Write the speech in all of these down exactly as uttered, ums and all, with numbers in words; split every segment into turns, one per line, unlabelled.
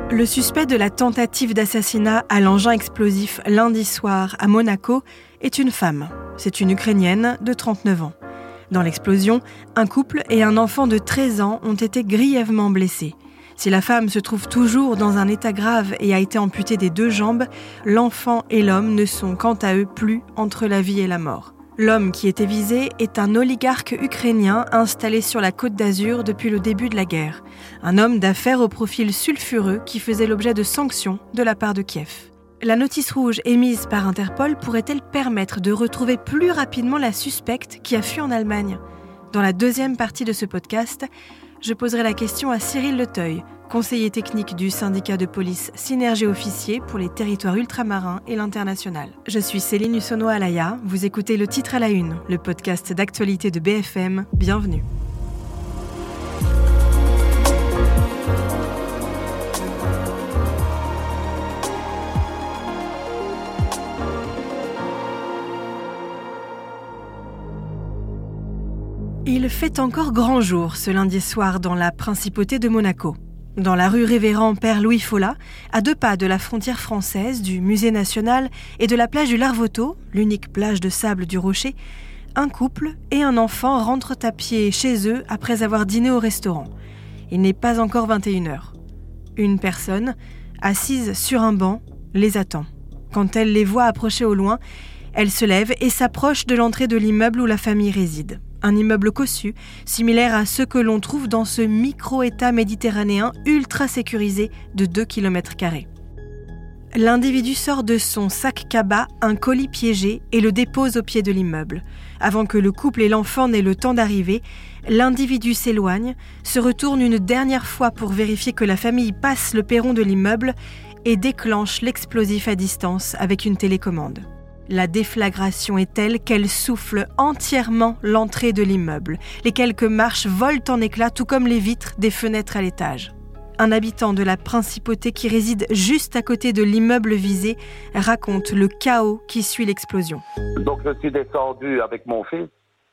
Le suspect de la tentative d'assassinat à l'engin explosif lundi soir à Monaco est une femme. C'est une Ukrainienne de trente-neuf ans. Dans l'explosion, un couple et un enfant de treize ans ont été grièvement blessés. Si la femme se trouve toujours dans un état grave et a été amputée des deux jambes, l'enfant et l'homme ne sont quant à eux plus entre la vie et la mort. L'homme qui était visé est un oligarque ukrainien installé sur la Côte d'Azur depuis le début de la guerre. Un homme d'affaires au profil sulfureux qui faisait l'objet de sanctions de la part de Kiev. La notice rouge émise par Interpol pourrait-elle permettre de retrouver plus rapidement la suspecte qui a fui en Allemagne ? Dans la deuxième partie de ce podcast, je poserai la question à Cyril Leteuil, conseiller technique du syndicat de police Synergie Officier pour les territoires ultramarins et l'international. Je suis Céline Hussono-Alaya, vous écoutez Le Titre à la Une, le podcast d'actualité de B F M. Bienvenue. Il fait encore grand jour ce lundi soir dans la principauté de Monaco. Dans la rue Révérend Père Louis Follat, à deux pas de la frontière française, du musée national et de la plage du Larvoto, l'unique plage de sable du Rocher, un couple et un enfant rentrent à pied chez eux après avoir dîné au restaurant. Il n'est pas encore vingt et une heures. Une personne, assise sur un banc, les attend. Quand elle les voit approcher au loin, elle se lève et s'approche de l'entrée de l'immeuble où la famille réside. Un immeuble cossu, similaire à ceux que l'on trouve dans ce micro-état méditerranéen ultra sécurisé de deux kilomètres carrés. L'individu sort de son sac cabas un colis piégé et le dépose au pied de l'immeuble. Avant que le couple et l'enfant n'aient le temps d'arriver, l'individu s'éloigne, se retourne une dernière fois pour vérifier que la famille passe le perron de l'immeuble et déclenche l'explosif à distance avec une télécommande. La déflagration est telle qu'elle souffle entièrement l'entrée de l'immeuble. Les quelques marches volent en éclats, tout comme les vitres des fenêtres à l'étage. Un habitant de la principauté qui réside juste à côté de l'immeuble visé raconte le chaos qui suit l'explosion.
Donc je suis descendu avec mon fils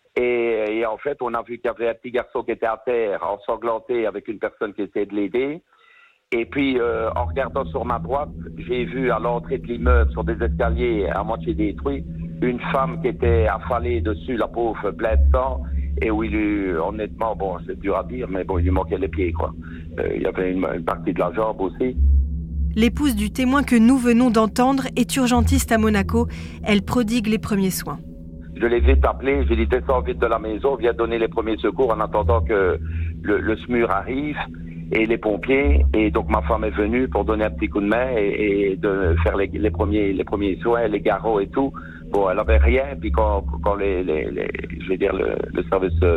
et, et en fait on a vu qu'il y avait un petit garçon qui était à terre ensanglanté avec une personne qui essayait de l'aider. Et puis, euh, en regardant sur ma droite, j'ai vu à l'entrée de l'immeuble, sur des escaliers à moitié détruits, une femme qui était affalée dessus, la pauvre, pleine de sang, et où il lui, honnêtement, bon, c'est dur à dire, mais bon, il lui manquait les pieds, quoi. Euh, il y avait une, une partie de la jambe aussi.
L'épouse du témoin que nous venons d'entendre est urgentiste à Monaco. Elle prodigue les premiers soins.
Je l'ai vite appelé, j'ai dit descends vite de la maison, viens donner les premiers secours en attendant que le, le S M U R arrive. Et les pompiers, et donc ma femme est venue pour donner un petit coup de main et, et de faire les, les premiers les premiers soins, les garrots et tout. Bon, elle avait rien, puis quand quand les, les, les je vais dire le, le service de,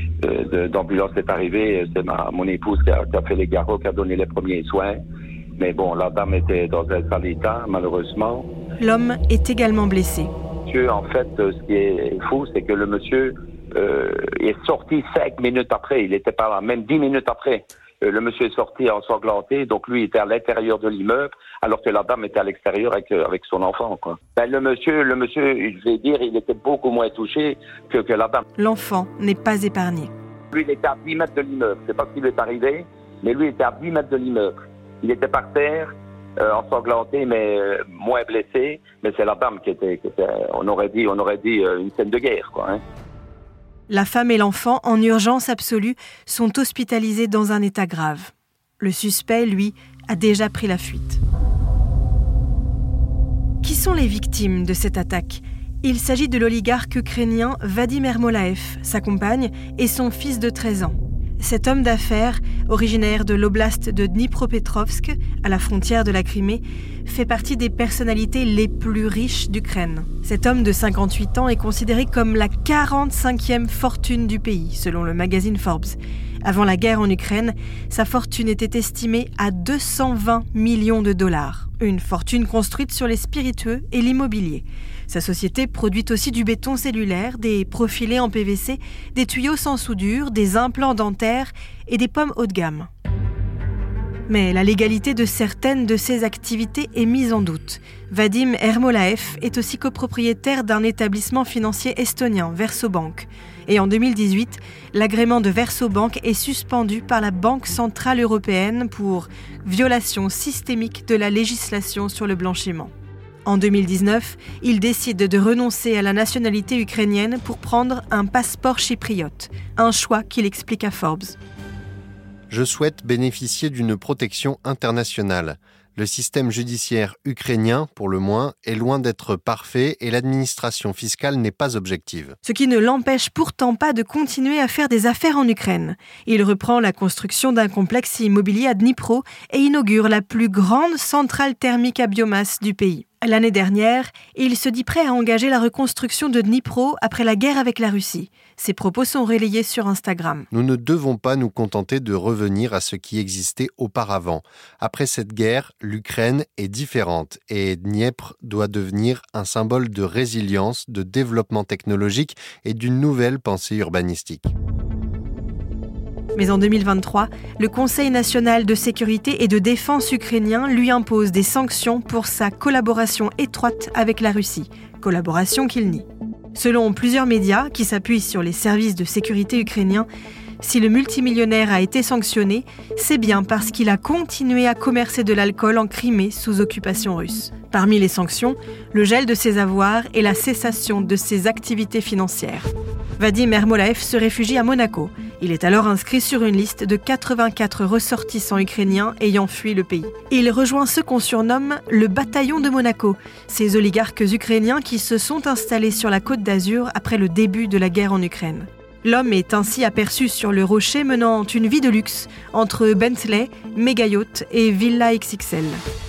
de, d'ambulance est arrivé, c'est ma mon épouse qui a, qui a fait les garrots, qui a donné les premiers soins. Mais bon, la dame était dans un sale état, malheureusement.
L'homme est également blessé.
Monsieur, en fait, ce qui est fou, c'est que le monsieur euh, est sorti cinq minutes après. Il était pas là, même dix minutes après. Le monsieur est sorti ensanglanté, donc lui était à l'intérieur de l'immeuble, alors que la dame était à l'extérieur avec avec son enfant, quoi. Ben le monsieur, le monsieur, je vais dire, il était beaucoup moins touché que que la dame.
L'enfant n'est pas épargné.
Lui, il était à dix mètres de l'immeuble. C'est pas ce qui lui est arrivé, mais lui était à dix mètres de l'immeuble. Il était par terre, euh, ensanglanté, mais euh, moins blessé. Mais c'est la dame qui était, qui était, on aurait dit, on aurait dit euh, une scène de guerre, quoi. Hein.
La femme et l'enfant, en urgence absolue, sont hospitalisés dans un état grave. Le suspect, lui, a déjà pris la fuite. Qui sont les victimes de cette attaque ? Il s'agit de l'oligarque ukrainien Vadim Ermolaev, sa compagne et son fils de treize ans. Cet homme d'affaires, originaire de l'oblast de Dnipropetrovsk, à la frontière de la Crimée, fait partie des personnalités les plus riches d'Ukraine. Cet homme de cinquante-huit ans est considéré comme la quarante-cinquième fortune du pays, selon le magazine Forbes. Avant la guerre en Ukraine, sa fortune était estimée à deux cent vingt millions de dollars. Une fortune construite sur les spiritueux et l'immobilier. Sa société produit aussi du béton cellulaire, des profilés en P V C, des tuyaux sans soudure, des implants dentaires et des pommes haut de gamme. Mais la légalité de certaines de ces activités est mise en doute. Vadim Ermolaev est aussi copropriétaire d'un établissement financier estonien, Versobank. Et en deux mille dix-huit, l'agrément de Versobank est suspendu par la Banque centrale européenne pour violation systémique de la législation sur le blanchiment. En deux mille dix-neuf, il décide de renoncer à la nationalité ukrainienne pour prendre un passeport chypriote, un choix qu'il explique à Forbes.
Je souhaite bénéficier d'une protection internationale. Le système judiciaire ukrainien, pour le moins, est loin d'être parfait et l'administration fiscale n'est pas objective.
Ce qui ne l'empêche pourtant pas de continuer à faire des affaires en Ukraine. Il reprend la construction d'un complexe immobilier à Dnipro et inaugure la plus grande centrale thermique à biomasse du pays. L'année dernière, il se dit prêt à engager la reconstruction de Dnipro après la guerre avec la Russie. Ses propos sont relayés sur Instagram.
Nous ne devons pas nous contenter de revenir à ce qui existait auparavant. Après cette guerre, l'Ukraine est différente et Dniepr doit devenir un symbole de résilience, de développement technologique et d'une nouvelle pensée urbanistique.
Mais en deux mille vingt-trois, le Conseil national de sécurité et de défense ukrainien lui impose des sanctions pour sa collaboration étroite avec la Russie, collaboration qu'il nie. Selon plusieurs médias qui s'appuient sur les services de sécurité ukrainiens, si le multimillionnaire a été sanctionné, c'est bien parce qu'il a continué à commercer de l'alcool en Crimée sous occupation russe. Parmi les sanctions, le gel de ses avoirs et la cessation de ses activités financières. Vadim Ermolaev se réfugie à Monaco. Il est alors inscrit sur une liste de quatre-vingt-quatre ressortissants ukrainiens ayant fui le pays. Il rejoint ce qu'on surnomme le bataillon de Monaco, ces oligarques ukrainiens qui se sont installés sur la Côte d'Azur après le début de la guerre en Ukraine. L'homme est ainsi aperçu sur le rocher menant une vie de luxe entre Bentley, méga-yacht et Villa X X L.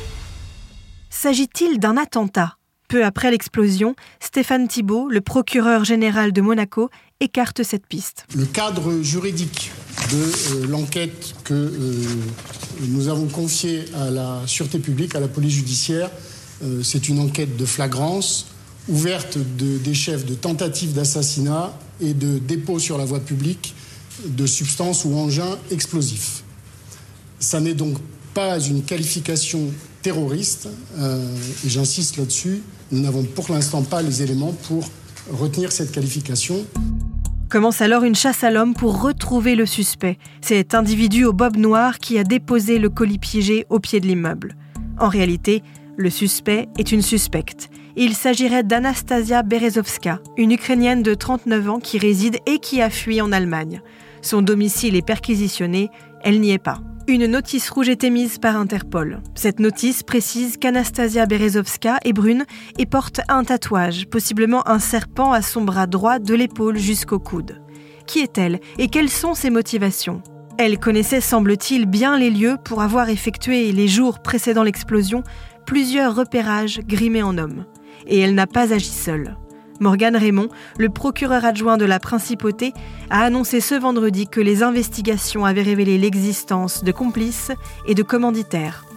S'agit-il d'un attentat ? Peu après l'explosion, Stéphane Thibault, le procureur général de Monaco, écarte cette piste.
Le cadre juridique de euh, l'enquête que euh, nous avons confiée à la Sûreté publique, à la police judiciaire, euh, c'est une enquête de flagrance, ouverte de, des chefs de tentative d'assassinat et de dépôt sur la voie publique de substances ou engins explosifs. Ça n'est donc pas une qualification terroriste, euh, et j'insiste là-dessus, nous n'avons pour l'instant pas les éléments pour retenir cette qualification.
Commence alors une chasse à l'homme pour retrouver le suspect, cet individu au bob noir qui a déposé le colis piégé au pied de l'immeuble. En réalité, le suspect est une suspecte. Il s'agirait d'Anastasia Berezovska, une Ukrainienne de trente-neuf ans qui réside et qui a fui en Allemagne. Son domicile est perquisitionné, elle n'y est pas. Une notice rouge est émise par Interpol. Cette notice précise qu'Anastasia Berezovska est brune et porte un tatouage, possiblement un serpent à son bras droit de l'épaule jusqu'au coude. Qui est-elle et quelles sont ses motivations ? Elle connaissait, semble-t-il, bien les lieux pour avoir effectué les jours précédant l'explosion plusieurs repérages grimés en homme. Et elle n'a pas agi seule. Morgane Raymond, le procureur adjoint de la Principauté, a annoncé ce vendredi que les investigations avaient révélé l'existence de complices et de commanditaires.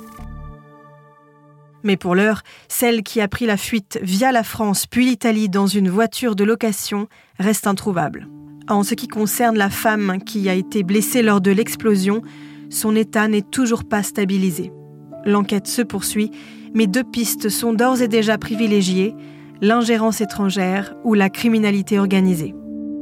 Mais pour l'heure, celle qui a pris la fuite via la France puis l'Italie dans une voiture de location reste introuvable. En ce qui concerne la femme qui a été blessée lors de l'explosion, son état n'est toujours pas stabilisé. L'enquête se poursuit, mais deux pistes sont d'ores et déjà privilégiées, l'ingérence étrangère ou la criminalité organisée.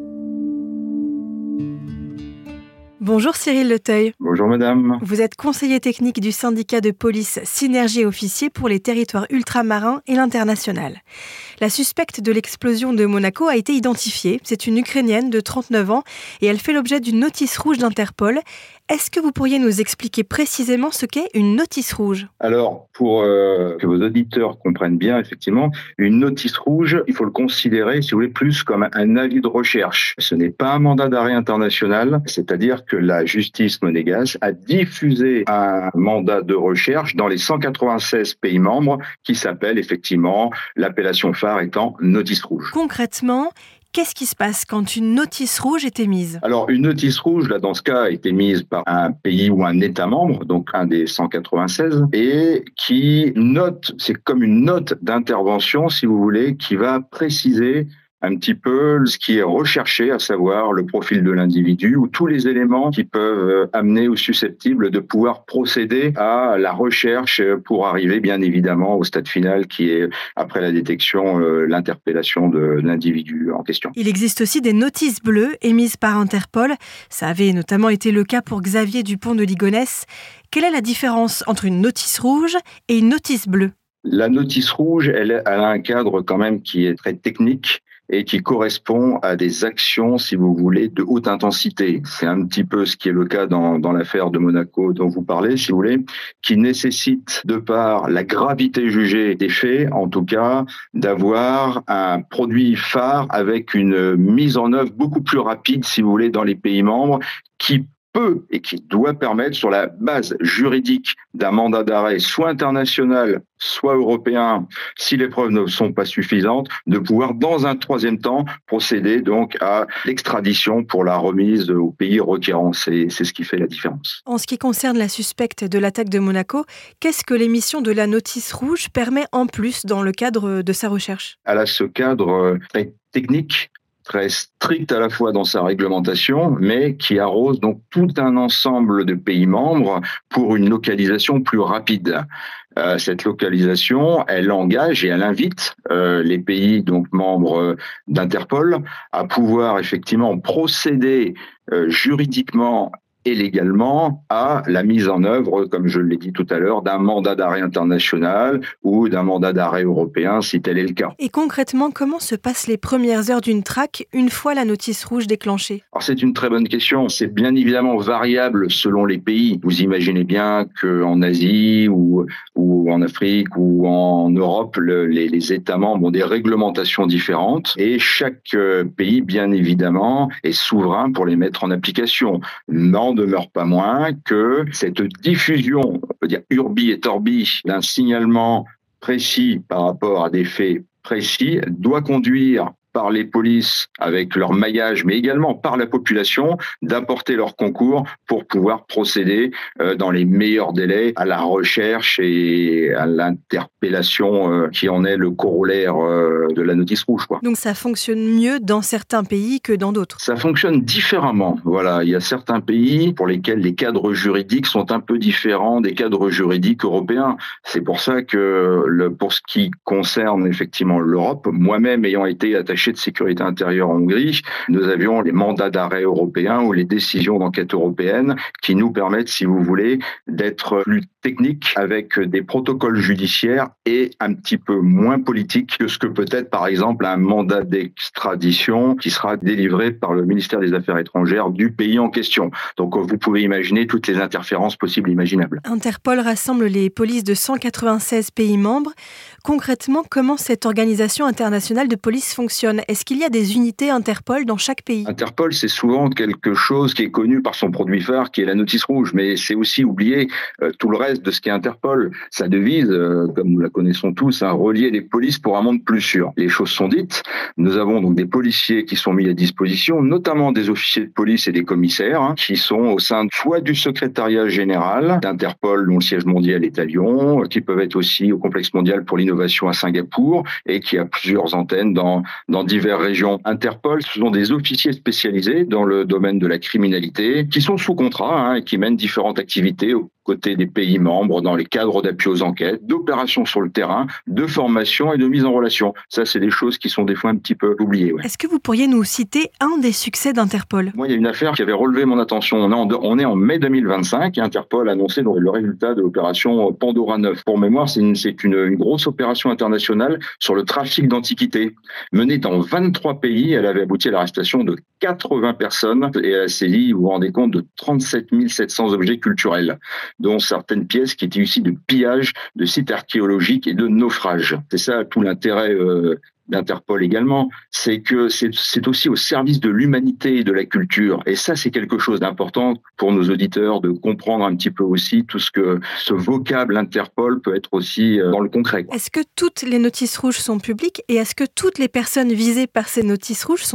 Bonjour Cyril Leteuil.
Bonjour madame.
Vous êtes conseiller technique du syndicat de police Synergie Officiers pour les territoires ultramarins et l'international. La suspecte de l'explosion de Monaco a été identifiée. C'est une Ukrainienne de trente-neuf ans et elle fait l'objet d'une notice rouge d'Interpol. Est-ce que vous pourriez nous expliquer précisément ce qu'est une notice rouge ?
Alors, pour euh, que vos auditeurs comprennent bien, effectivement, une notice rouge, il faut le considérer, si vous voulez, plus comme un, un avis de recherche. Ce n'est pas un mandat d'arrêt international, c'est-à-dire que la justice monégasque a diffusé un mandat de recherche dans les cent quatre-vingt-seize pays membres qui s'appelle effectivement, l'appellation phare étant notice rouge.
Concrètement, qu'est-ce qui se passe quand une notice rouge est émise ?
Alors, une notice rouge, là, dans ce cas, a été mise par un pays ou un État membre, donc un des cent quatre-vingt-seize, et qui note, c'est comme une note d'intervention, si vous voulez, qui va préciser un petit peu ce qui est recherché, à savoir le profil de l'individu ou tous les éléments qui peuvent amener ou susceptibles de pouvoir procéder à la recherche pour arriver bien évidemment au stade final qui est, après la détection, euh, l'interpellation de l'individu en question.
Il existe aussi des notices bleues émises par Interpol. Ça avait notamment été le cas pour Xavier Dupont de Ligonnès. Quelle est la différence entre une notice rouge et une notice bleue ?
La notice rouge, elle, elle a un cadre quand même qui est très technique et qui correspond à des actions, si vous voulez, de haute intensité. C'est un petit peu ce qui est le cas dans, dans l'affaire de Monaco dont vous parlez, si vous voulez, qui nécessite, de par la gravité jugée des faits, en tout cas, d'avoir un produit phare avec une mise en œuvre beaucoup plus rapide, si vous voulez, dans les pays membres, qui peut et qui doit permettre, sur la base juridique d'un mandat d'arrêt, soit international, soit européen, si les preuves ne sont pas suffisantes, de pouvoir, dans un troisième temps, procéder donc à l'extradition pour la remise au pays requérant. C'est, c'est ce qui fait la différence.
En ce qui concerne la suspecte de l'attaque de Monaco, qu'est-ce que l'émission de la notice rouge permet en plus dans le cadre de sa recherche ?
Elle a ce cadre très technique, très strict à la fois dans sa réglementation, mais qui arrose donc tout un ensemble de pays membres pour une localisation plus rapide. Euh, cette localisation, elle engage et elle invite euh, les pays donc membres d'Interpol à pouvoir effectivement procéder euh, juridiquement et légalement à la mise en œuvre, comme je l'ai dit tout à l'heure, d'un mandat d'arrêt international ou d'un mandat d'arrêt européen, si tel est le cas.
Et concrètement, comment se passent les premières heures d'une traque une fois la notice rouge déclenchée ?
Alors c'est une très bonne question. C'est bien évidemment variable selon les pays. Vous imaginez bien qu'en Asie ou, ou en Afrique ou en Europe, le, les, les États membres ont des réglementations différentes et chaque pays, bien évidemment, est souverain pour les mettre en application. N'en demeure pas moins que cette diffusion, on peut dire urbi et torbi, d'un signalement précis par rapport à des faits précis doit conduire par les polices avec leur maillage, mais également par la population, d'apporter leur concours pour pouvoir procéder euh, dans les meilleurs délais à la recherche et à l'interpellation euh, qui en est le corollaire euh, de la notice rouge, quoi.
Donc ça fonctionne mieux dans certains pays que dans d'autres ?
Ça fonctionne différemment. Voilà, il y a certains pays pour lesquels les cadres juridiques sont un peu différents des cadres juridiques européens. C'est pour ça que le, pour ce qui concerne effectivement l'Europe, moi-même ayant été attaché de sécurité intérieure en Hongrie, nous avions les mandats d'arrêt européens ou les décisions d'enquête européennes qui nous permettent, si vous voulez, d'être plus techniques avec des protocoles judiciaires et un petit peu moins politiques que ce que peut être, par exemple, un mandat d'extradition qui sera délivré par le ministère des Affaires étrangères du pays en question. Donc, vous pouvez imaginer toutes les interférences possibles et imaginables.
Interpol rassemble les polices de cent quatre-vingt-seize pays membres. Concrètement, comment cette organisation internationale de police fonctionne ? Est-ce qu'il y a des unités Interpol dans chaque pays ?
Interpol, c'est souvent quelque chose qui est connu par son produit phare, qui est la notice rouge, mais c'est aussi oublier euh, tout le reste de ce qu'est Interpol. Sa devise, euh, comme nous la connaissons tous, hein, relier les polices pour un monde plus sûr. Les choses sont dites. Nous avons donc des policiers qui sont mis à disposition, notamment des officiers de police et des commissaires, hein, qui sont au sein soit du secrétariat général d'Interpol, dont le siège mondial est à Lyon, qui peuvent être aussi au complexe mondial pour l'innovation à Singapour, et qui a plusieurs antennes dans, dans diverses régions. Interpol, ce sont des officiers spécialisés dans le domaine de la criminalité, qui sont sous contrat, hein, et qui mènent différentes activités aux côtés des pays membres dans les cadres d'appui aux enquêtes, d'opérations sur le terrain, de formation et de mise en relation. Ça, c'est des choses qui sont des fois un petit peu oubliées. Ouais.
Est-ce que vous pourriez nous citer un des succès d'Interpol ?
Moi, il y a une affaire qui avait relevé mon attention. On est en, on est en mai deux mille vingt-cinq et Interpol a annoncé le, le résultat de l'opération Pandora neuf. Pour mémoire, c'est, une, c'est une, une grosse opération internationale sur le trafic d'antiquités. Menée dans vingt-trois pays, elle avait abouti à l'arrestation de quatre-vingts personnes et elle a saisi, vous vous rendez compte, de trente-sept mille sept cents objets culturels, dont certaines pièces qui étaient issues de pillages, de sites archéologiques et de naufrages. C'est ça tout l'intérêt euh, d'Interpol également, c'est que c'est, c'est aussi au service de l'humanité et de la culture. Et ça, c'est quelque chose d'important pour nos auditeurs de comprendre un petit peu aussi tout ce que ce vocable Interpol peut être aussi dans le concret, quoi.
Est-ce que toutes les notices rouges sont publiques et est-ce que toutes les personnes visées par ces notices rouges sont dangereuses ?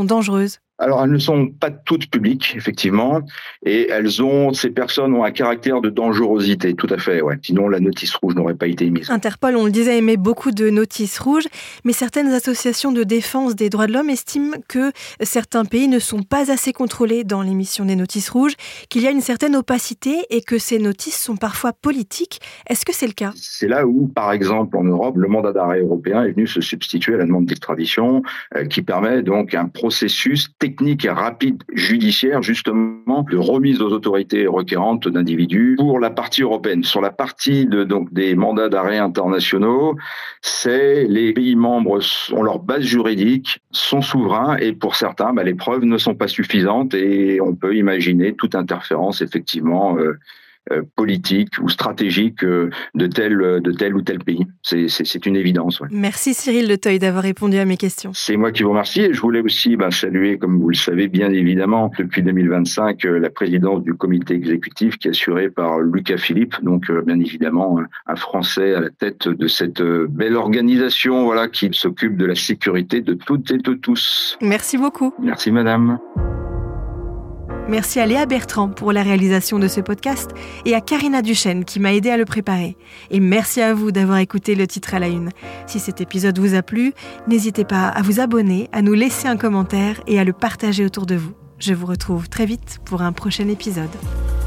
Alors, elles ne sont pas toutes publiques, effectivement, et elles ont, ces personnes ont un caractère de dangerosité, tout à fait, ouais. Sinon, la notice rouge n'aurait pas été émise.
Interpol, on le disait, émet beaucoup de notices rouges, mais certaines associations de défense des droits de l'homme estiment que certains pays ne sont pas assez contrôlés dans l'émission des notices rouges, qu'il y a une certaine opacité et que ces notices sont parfois politiques. Est-ce que c'est le cas ?
C'est là où, par exemple, en Europe, le mandat d'arrêt européen est venu se substituer à la demande d'extradition, euh, qui permet donc un processus technique et rapide judiciaire, justement, de remise aux autorités requérantes d'individus pour la partie européenne. Sur la partie de, donc, des mandats d'arrêt internationaux, c'est les pays membres ont leur base juridique, sont souverains et pour certains, bah, les preuves ne sont pas suffisantes et on peut imaginer toute interférence, effectivement, euh, Euh, politique ou stratégique euh, de tel de tel ou tel pays. C'est, c'est, c'est une évidence. Ouais.
Merci Cyril Le Theuil d'avoir répondu à mes questions.
C'est moi qui vous remercie et je voulais aussi ben, saluer, comme vous le savez bien évidemment, depuis deux mille vingt-cinq, euh, la présidence du comité exécutif qui est assurée par Lucas Philippe, donc euh, bien évidemment un, un Français à la tête de cette euh, belle organisation, voilà, qui s'occupe de la sécurité de toutes et de tous.
Merci beaucoup.
Merci madame.
Merci à Léa Bertrand pour la réalisation de ce podcast et à Karina Duchesne qui m'a aidé à le préparer. Et merci à vous d'avoir écouté le titre à la une. Si cet épisode vous a plu, n'hésitez pas à vous abonner, à nous laisser un commentaire et à le partager autour de vous. Je vous retrouve très vite pour un prochain épisode.